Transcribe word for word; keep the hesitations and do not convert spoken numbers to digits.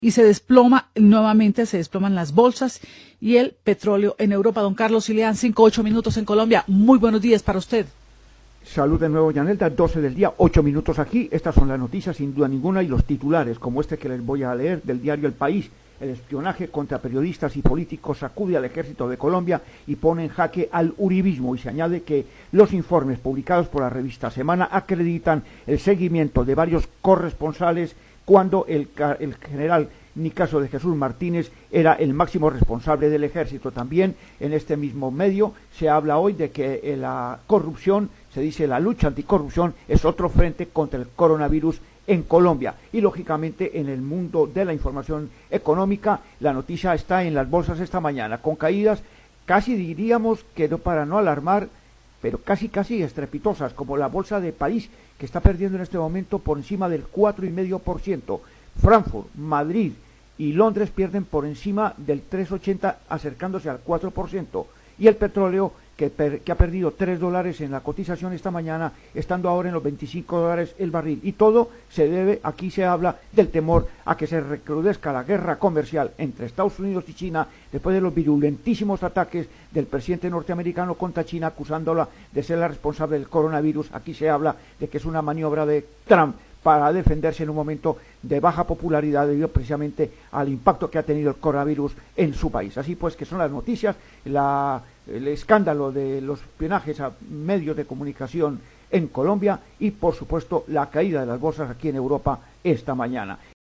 y se desploma, nuevamente se desploman las bolsas y el petróleo en Europa. Don Carlos Ileán, cinco, ocho minutos en Colombia. Muy buenos días para usted. Salud de nuevo, Yanelda, doce del día, ocho minutos aquí. Estas son las noticias, sin duda ninguna, y los titulares, como este que les voy a leer, del diario El País. El espionaje contra periodistas y políticos sacude al ejército de Colombia y pone en jaque al uribismo, y se añade que los informes publicados por la revista Semana acreditan el seguimiento de varios corresponsales cuando el, el general Nicaso de Jesús Martínez era el máximo responsable del ejército. También en este mismo medio se habla hoy de que la corrupción, se dice la lucha anticorrupción, es otro frente contra el coronavirus en Colombia. Y lógicamente en el mundo de la información económica, la noticia está en las bolsas esta mañana, con caídas casi diríamos que no, para no alarmar, pero casi casi estrepitosas, como la bolsa de París, que está perdiendo en este momento por encima del cuatro coma cinco por ciento. Frankfurt, Madrid y Londres pierden por encima del tres coma ochenta, acercándose al cuatro por ciento. Y el petróleo, que, per, que ha perdido tres dólares en la cotización esta mañana, estando ahora en los veinticinco dólares el barril. Y todo se debe, aquí se habla del temor a que se recrudezca la guerra comercial entre Estados Unidos y China, después de los virulentísimos ataques del presidente norteamericano contra China, acusándola de ser la responsable del coronavirus. Aquí se habla de que es una maniobra de Trump para defenderse en un momento de baja popularidad debido precisamente al impacto que ha tenido el coronavirus en su país. Así pues, que son las noticias, la, el escándalo de los espionajes a medios de comunicación en Colombia y, por supuesto, la caída de las bolsas aquí en Europa esta mañana.